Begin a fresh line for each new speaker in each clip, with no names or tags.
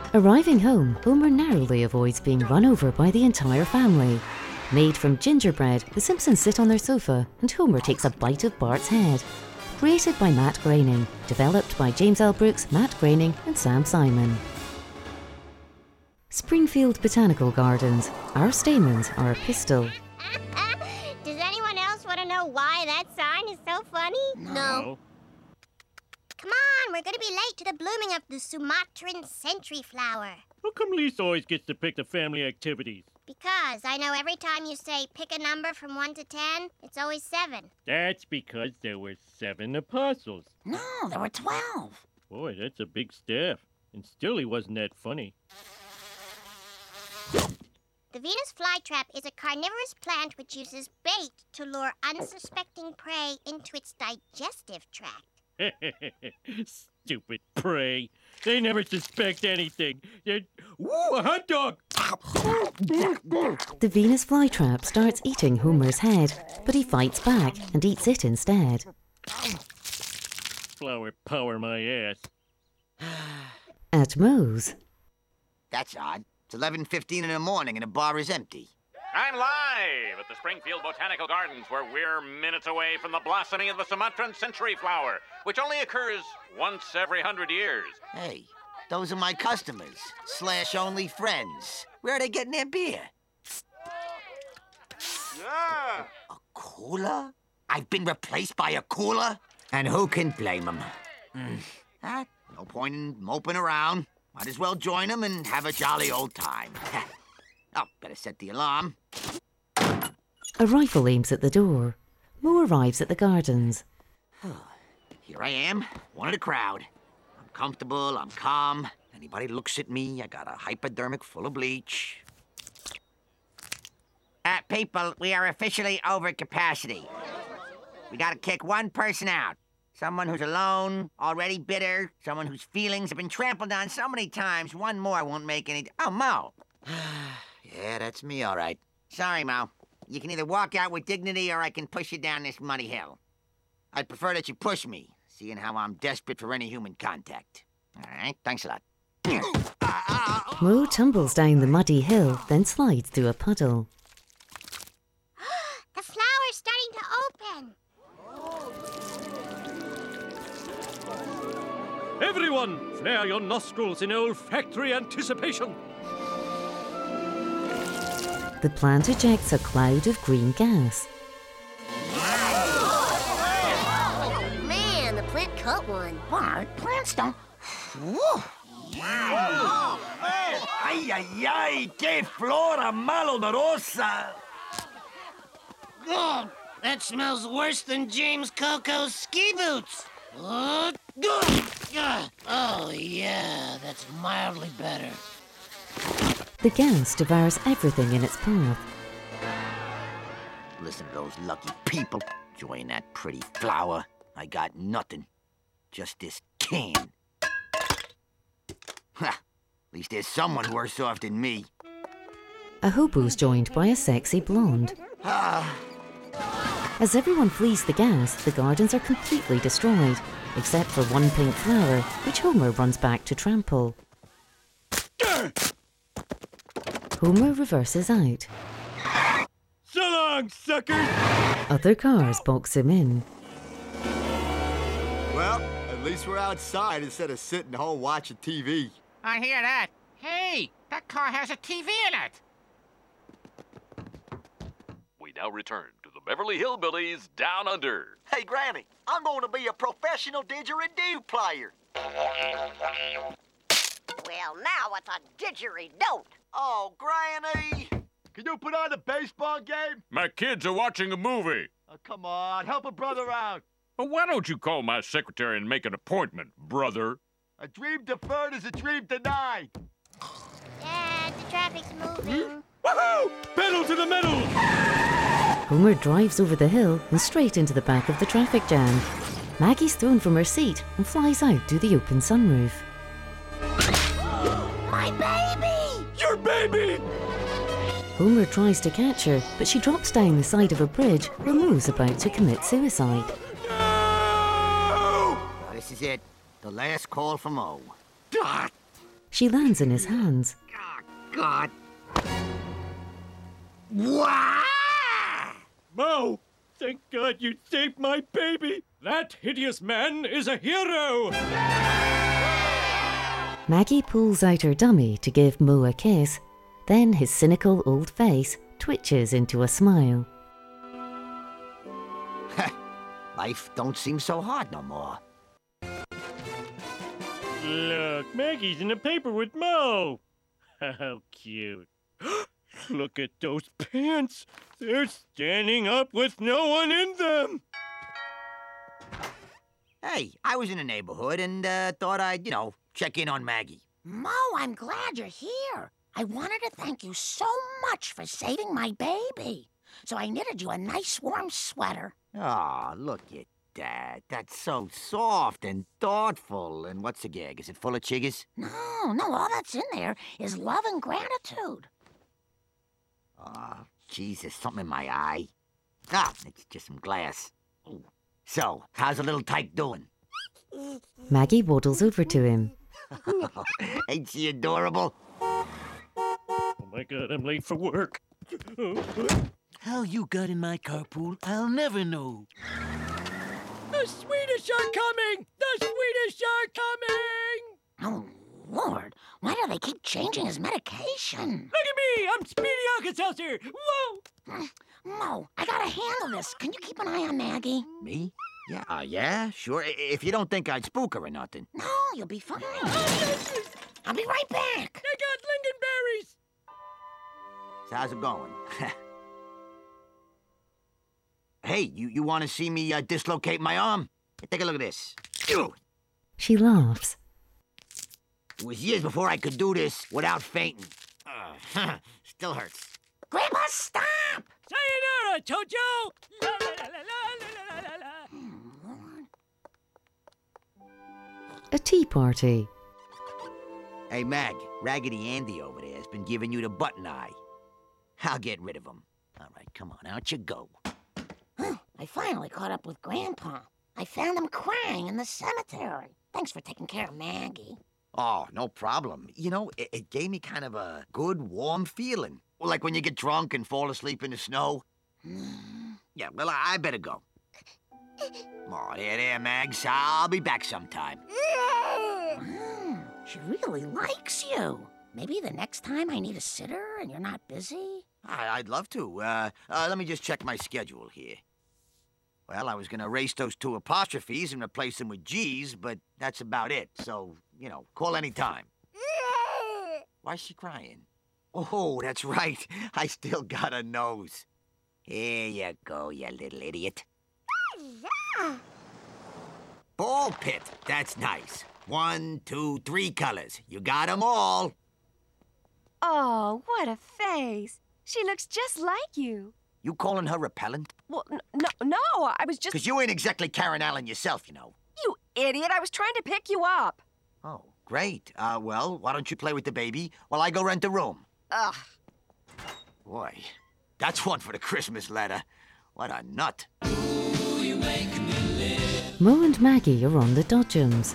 Arriving home, Homer narrowly avoids being run over by the entire family. Made from gingerbread, the Simpsons sit on their sofa and Homer takes a bite of Bart's head. Created by Matt Groening, developed by James L. Brooks, Matt Groening and Sam Simon. Springfield Botanical Gardens. Our stamens are a pistil.
Does anyone else want to know why that sign is so funny?
No.
Come on, we're going to be late to the blooming of the Sumatran century flower.
How come Lisa always gets to pick the family activities?
Because I know every time you say pick a number from 1 to 10, it's always 7.
That's because there were 7 apostles.
No, there were 12.
Boy, that's a big staff. And still he wasn't that funny.
The Venus flytrap is a carnivorous plant which uses bait to lure unsuspecting prey into its digestive tract.
Stupid prey. They never suspect anything. Ooh, a hot dog!
The Venus flytrap starts eating Homer's head, but he fights back and eats it instead.
Flower power my ass.
At Moe's.
That's odd. It's 11:15 in the morning and the bar is empty.
I'm live at the Springfield Botanical Gardens, where we're minutes away from the blossoming of the Sumatran century flower, which only occurs once every 100 years.
Hey, those are my customers, / only friends. Where are they getting their beer?
Yeah.
A cooler? I've been replaced by a cooler? And who can blame them? No point in moping around. Might as well join them and have a jolly old time. Oh, better set the alarm.
A rifle aims at the door. Moe arrives at the gardens.
Here I am, one of the crowd. I'm comfortable, I'm calm. Anybody looks at me, I got a hypodermic full of bleach. People, we are officially over capacity. We gotta kick one person out. Someone who's alone, already bitter, someone whose feelings have been trampled on so many times, one more won't make any... Oh, Mo! Yeah, that's me, all right. Sorry, Mo. You can either walk out with dignity or I can push you down this muddy hill. I'd prefer that you push me, seeing how I'm desperate for any human contact. All right, thanks a lot.
Moe tumbles down the muddy hill, then slides through a puddle.
The flower's starting to open.
Everyone, flare your nostrils in olfactory anticipation.
The plant ejects a cloud of green gas.
Man, the plant cut one.
Bart, plants don't... Whoa.
Ay, ay, ay, que flora malodorosa!
God, that smells worse than James Coco's ski boots. Oh, yeah, that's mildly better.
The gas devours everything in its path.
Listen to those lucky people enjoying that pretty flower. I got nothing. Just this can. Ha! At least there's someone worse off than me.
A hobo's joined by a sexy blonde. As everyone flees the gas, the gardens are completely destroyed, except for one pink flower, which Homer runs back to trample. Homer reverses out.
So long, suckers!
Other cars box him in.
Well, at least we're outside instead of sitting home watching TV.
I hear that. Hey, that car has a TV in it.
We now return to the Beverly Hillbillies Down Under.
Hey, Granny, I'm going to be a professional didgeridoo player.
Well, now it's a didgeridoo.
Oh, Granny! Can you put on the baseball game?
My kids are watching a movie.
Oh, come on, help a brother out.
Well, why don't you call my secretary and make an appointment, brother?
A dream deferred is a dream denied.
Dad, the traffic's moving.
Woohoo! Pedal to the metal!
Homer drives over the hill and straight into the back of the traffic jam. Maggie's thrown from her seat and flies out through the open sunroof.
My baby!
Your baby!
Homer tries to catch her, but she drops down the side of a bridge where Moe's about to commit suicide.
Well, this is it. The last call from O.
She lands in his hands.
Oh, God. Wah!
Mo! Thank God you saved my baby! That hideous man is a hero!
Maggie pulls out her dummy to give Mo a kiss. Then his cynical old face twitches into a smile.
Life don't seem so hard no more.
Look, Maggie's in the paper with Mo! How cute. Look at those pants! They're standing up with no one in them!
Hey, I was in the neighborhood and thought I'd, check in on Maggie.
Mo, I'm glad you're here. I wanted to thank you so much for saving my baby. So I knitted you a nice warm sweater.
Aw, look at that. That's so soft and thoughtful. And what's the gag? Is it full of chiggers?
No, all that's in there is love and gratitude.
Oh, Jesus, something in my eye. Ah, it's just some glass. So, how's the little tyke doing?
Maggie waddles over to him.
Ain't she adorable?
Oh my God, I'm late for work.
How you got in my carpool, I'll never know.
The Swedish are coming! The Swedish are coming!
Oh, Lord, why do they keep changing his medication?
Look at me! I'm Speedy Alka-Seltzer! Whoa!
Mo, I gotta handle this. Can you keep an eye on Maggie?
Me? Yeah, yeah, sure. If you don't think I'd spook her or nothing.
No, you'll be fine. I'll be right back.
I got lingonberries!
So how's it going? Hey, you want to see me dislocate my arm? Take a look at this. Ew.
She laughs.
It was years before I could do this without fainting. Still hurts.
Grandpa, stop!
Sayonara, Tojo! La, la, la, la, la, la, la, la.
A tea party.
Hey, Mag, Raggedy Andy over there has been giving you the button eye. I'll get rid of him. All right, come on, out you go.
I finally caught up with Grandpa. I found him crying in the cemetery. Thanks for taking care of Maggie.
Oh, no problem. It gave me kind of a good, warm feeling. Like when you get drunk and fall asleep in the snow. Yeah, well, I better go. Oh, there, Mags. I'll be back sometime.
She really likes you. Maybe the next time I need a sitter and you're not busy?
I'd love to. Let me just check my schedule here. Well, I was going to erase those 2 apostrophes and replace them with G's, but that's about it. So, call any time. Why is she crying? Oh, that's right. I still got a nose. Here you go, you little idiot. Ball pit. That's nice. 1, 2, 3 colors. You got them all.
Oh, what a face. She looks just like you.
You calling her repellent?
Well, no, I was just...
'Cause you ain't exactly Karen Allen yourself,
You idiot, I was trying to pick you up.
Oh, great. Well, why don't you play with the baby while I go rent a room?
Ugh.
Boy, that's one for the Christmas letter. What a nut.
Mo and Maggie are on the Dodgems.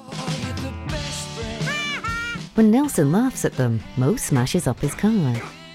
When Nelson laughs at them, Mo smashes up his car.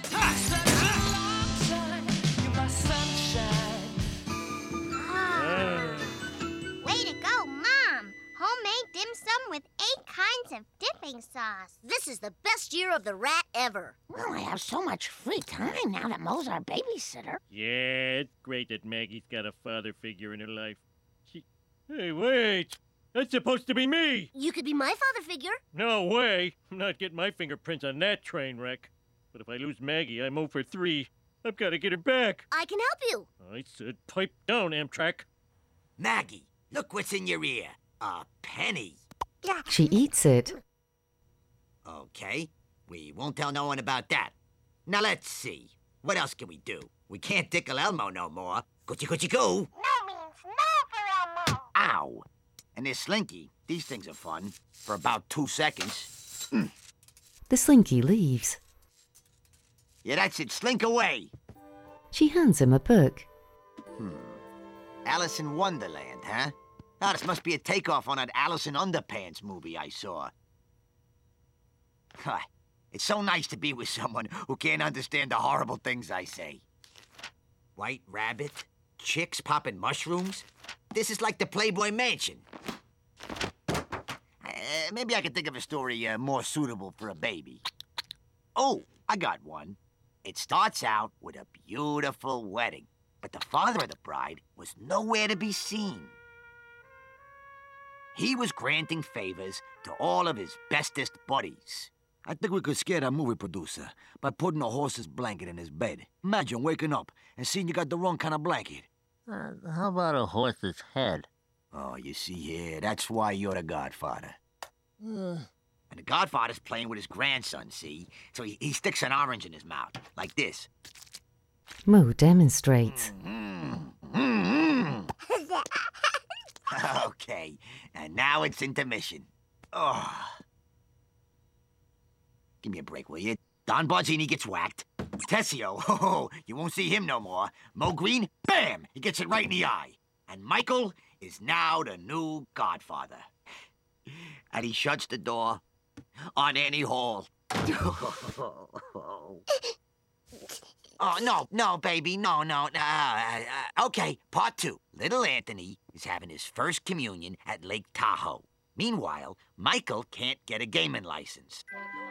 Way to go, Mom! Homemade dim sum with 8 kinds of dipping sauce.
This is the best year of the rat ever. Well, I have so much free time now that Mo's our babysitter.
Yeah, it's great that Maggie's got a father figure in her life. Hey, wait! That's supposed to be me!
You could be my father figure.
No way! I'm not getting my fingerprints on that train wreck. But if I lose Maggie, I'm 0 for 3. I've got to get her back.
I can help you.
I said pipe down, Amtrak.
Maggie, look what's in your ear. A penny.
She eats it.
Okay, we won't tell no one about that. Now let's see. What else can we do? We can't tickle Elmo no more. Coochie-coochie-coo.
No means no for Elmo.
Ow. And this slinky, these things are fun. For about 2 seconds.
The slinky leaves.
Yeah, that's it. Slink away.
She hands him a book.
Alice in Wonderland, huh? Oh, this must be a takeoff on that Alice in Underpants movie I saw. It's so nice to be with someone who can't understand the horrible things I say. White rabbit? Chicks popping mushrooms? This is like the Playboy Mansion. Maybe I can think of a story more suitable for a baby. Oh, I got one. It starts out with a beautiful wedding, but the father of the bride was nowhere to be seen. He was granting favors to all of his bestest buddies.
I think we could scare that movie producer by putting a horse's blanket in his bed. Imagine waking up and seeing you got the wrong kind of blanket.
How about a horse's head?
Oh, you see here, that's why you're the godfather.
And the godfather's playing with his grandson, see? So he sticks an orange in his mouth, like this.
Mo demonstrates.
Okay, and now it's intermission. Oh. Give me a break, will you? Don Barzini gets whacked. Tessio, you won't see him no more. Mo Green, bam! He gets it right in the eye. And Michael is now the new godfather. And he shuts the door on Annie Hall. Oh, no, baby, no. Okay, part 2. Little Anthony is having his first communion at Lake Tahoe. Meanwhile, Michael can't get a gaming license.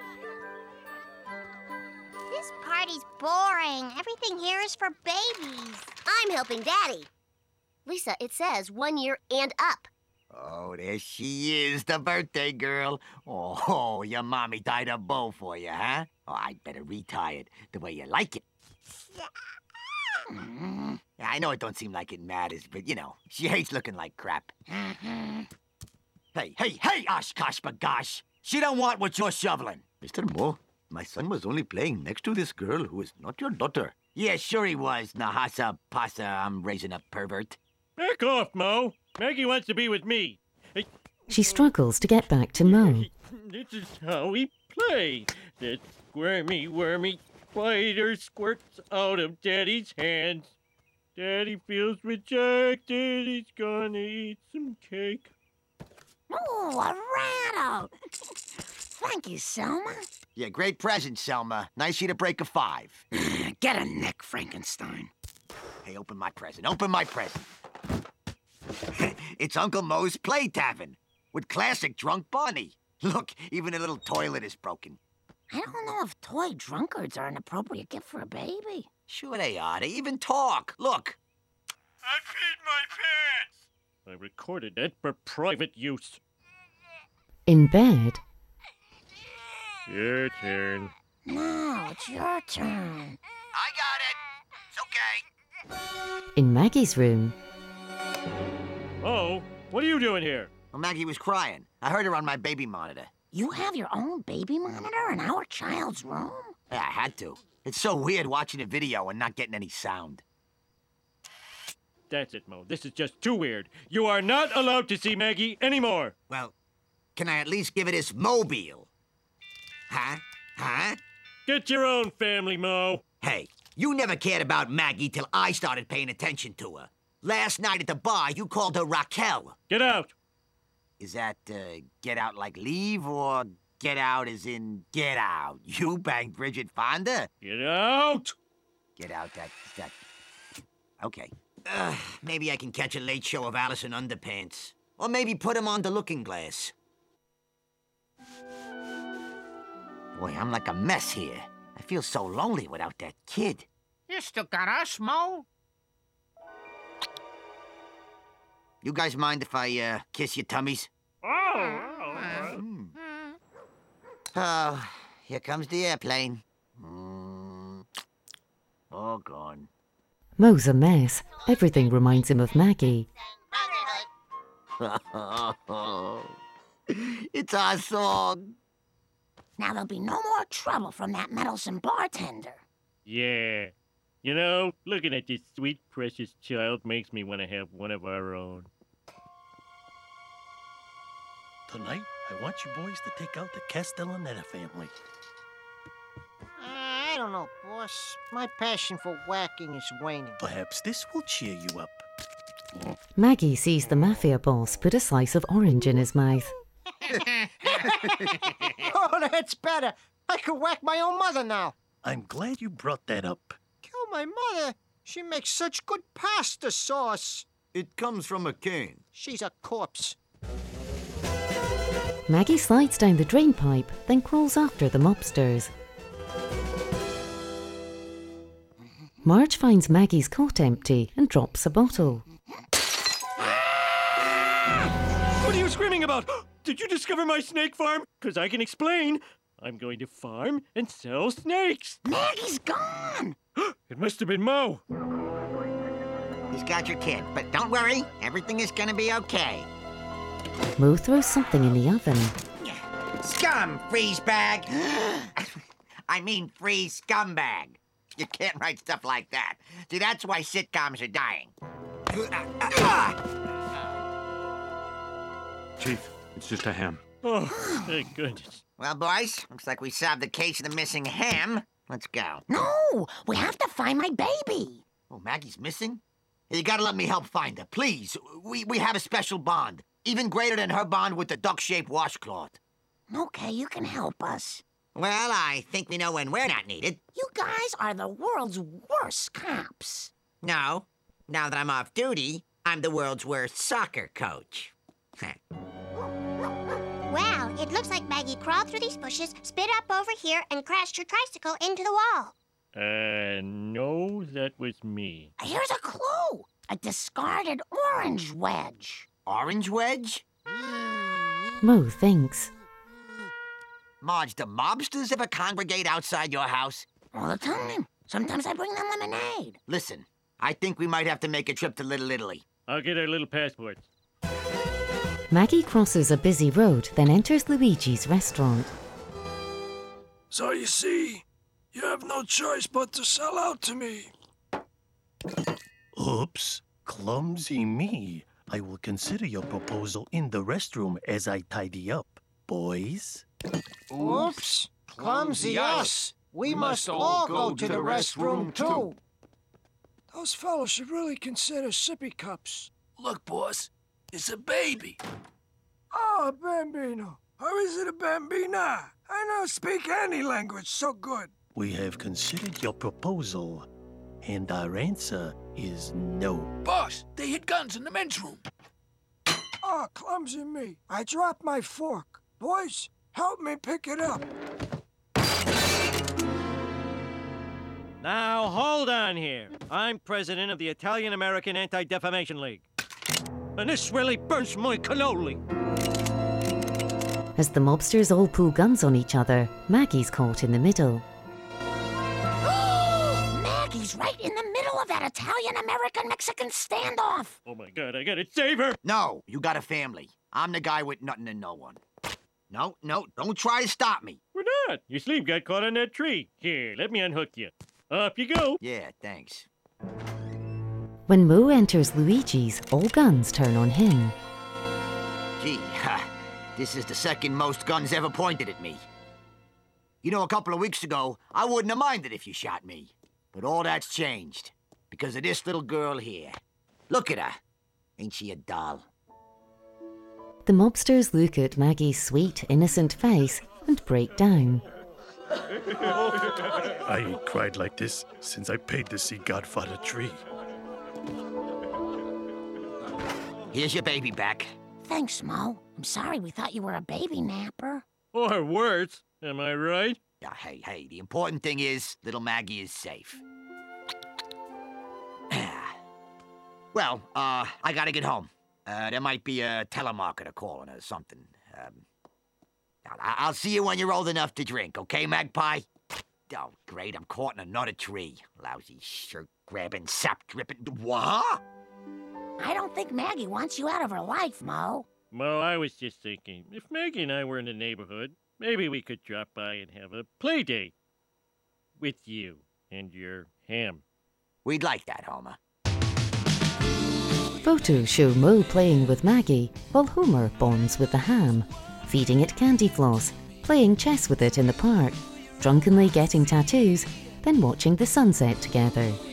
This party's boring. Everything here is for babies.
I'm helping Daddy. Lisa, it says 1 year and up.
Oh, there she is, the birthday girl. Oh, your mommy dyed a bow for you, huh? Oh, I'd better retie it the way you like it. I know it don't seem like it matters, but, you know, she hates looking like crap. Hey, Oshkosh Bagosh! She don't want what you're shoveling.
Mr. Mo, my son was only playing next to this girl who is not your daughter.
Yeah, sure he was, Nahasa Pasa, I'm raising a pervert.
Back off, Mo. Maggie wants to be with me.
She struggles to get back to Mo.
This is how we play. The squirmy, wormy spider squirts out of Daddy's hands. Daddy feels rejected. He's gonna eat some cake.
Oh, a rattle! Thank you, Selma.
Yeah, great present, Selma. Nice of you to break a 5.
Get a neck, Frankenstein.
Hey, open my present. It's Uncle Mo's Play Tavern with classic drunk Barney. Look, even a little toilet is broken.
I don't know if toy drunkards are an appropriate gift for a baby.
Sure they are. They even talk. Look.
I peed my pants. I recorded it for private use.
In bed,
Your turn.
Now it's your turn.
I got it. It's okay.
in Maggie's room,
Oh, what are you doing here?
Well, Maggie was crying. I heard her on my baby monitor.
You have your own baby monitor in our child's room?
Yeah, I had to. It's so weird watching a video and not getting any sound.
That's it, Mo. This is just too weird. You are not allowed to see Maggie anymore.
Well, can I at least give it his mobile? Huh?
Get your own family, Mo.
Hey, you never cared about Maggie till I started paying attention to her. Last night at the bar, you called her Raquel.
Get out.
Is that, get out like leave, or get out as in get out? You banged Bridget Fonda?
Get out.
Get out that... Okay. Maybe I can catch a late show of Alice in Underpants. Or maybe put him on the looking glass. Boy, I'm like a mess here. I feel so lonely without that kid.
You still got us, Mo?
You guys mind if I, kiss your tummies? Oh, here comes the airplane. All gone.
Mo's a mess. Everything reminds him of Maggie.
It's our song.
Now there'll be no more trouble from that meddlesome bartender.
Yeah. You know, looking at this sweet, precious child makes me want to have one of our own.
Tonight, I want you boys to take out the Castellaneta family.
I don't know, boss. My passion for whacking is waning.
Perhaps this will cheer you up.
Maggie sees the mafia boss put a slice of orange in his mouth.
Oh, that's better. I could whack my own mother now.
I'm glad you brought that up.
Kill my mother? She makes such good pasta sauce.
It comes from a cane.
She's a corpse.
Maggie slides down the drain pipe, then crawls after the mobsters. Marge finds Maggie's cot empty and drops a bottle.
What are you screaming about? Did you discover my snake farm? 'Cause I can explain. I'm going to farm and sell snakes.
Maggie's gone.
It must have been Mo.
He's got your kid, but don't worry. Everything is gonna be okay.
Mo throws something in the oven.
Scum, freeze bag. I mean freeze scumbag. You can't write stuff like that. See, that's why sitcoms are dying.
Chief, it's just a ham.
Oh, thank goodness.
Well, boys, looks like we solved the case of the missing ham. Let's go.
No, we have to find my baby.
Oh, Maggie's missing? You gotta let me help find her, please. We have a special bond, even greater than her bond with the duck-shaped washcloth.
Okay, you can help us.
Well, I think we know when we're not needed.
You guys are the world's worst cops.
No, now that I'm off duty, I'm the world's worst soccer coach.
Well, it looks like Maggie crawled through these bushes, spit up over here, and crashed her tricycle into the wall.
No, that was me.
Here's a clue. A discarded orange wedge.
Orange wedge?
Mo thinks.
Marge, do mobsters ever congregate outside your house?
All the time. Sometimes I bring them lemonade.
Listen, I think we might have to make a trip to Little Italy.
I'll get our little passports.
Maggie crosses a busy road, then enters Luigi's restaurant.
So you see, you have no choice but to sell out to me.
Oops, clumsy me. I will consider your proposal in the restroom as I tidy up. Boys?
Oops, clumsy us. We must all go to the restroom, too.
Those fellows should really consider sippy cups. Look, boss, it's a baby. Oh, a bambino. Or is it a bambina? I don't speak any language so good.
We have considered your proposal, and our answer is no.
Boss, they hid guns in the men's room. Oh, clumsy me. I dropped my fork. Boys, help me pick it up.
Now, hold on here. I'm president of the Italian-American Anti-Defamation League. And this really burns my cannoli.
As the mobsters all pull guns on each other, Maggie's caught in the middle.
Maggie's right in the middle of that Italian-American-Mexican standoff.
Oh, my God, I gotta save her.
No, you got a family. I'm the guy with nothing and no one. No, don't try to stop me.
We're not. Your sleeve got caught on that tree. Here, let me unhook you. Up you go.
Yeah, thanks.
When Mo enters Luigi's, all guns turn on him.
Gee, this is the second most guns ever pointed at me. You know, a couple of weeks ago, I wouldn't have minded if you shot me. But all that's changed because of this little girl here. Look at her. Ain't she a doll?
The mobsters look at Maggie's sweet, innocent face and break down.
I ain't cried like this since I paid to see Godfather 3.
Here's your baby back.
Thanks, Mo. I'm sorry we thought you were a baby napper.
Or worse, am I right?
Yeah, hey, the important thing is little Maggie is safe. Well, I gotta get home. There might be a telemarketer calling or something. I'll see you when you're old enough to drink, okay, Magpie? Oh, great, I'm caught in another tree. Lousy shirt-grabbing, sap-dripping... What?
I don't think Maggie wants you out of her life, Mo.
Mo, I was just thinking, if Maggie and I were in the neighborhood, maybe we could drop by and have a play date. With you and your ham.
We'd like that, Homer.
Photos show Mo playing with Maggie, while Homer bonds with the ham, feeding it candy floss, playing chess with it in the park, drunkenly getting tattoos, then watching the sunset together.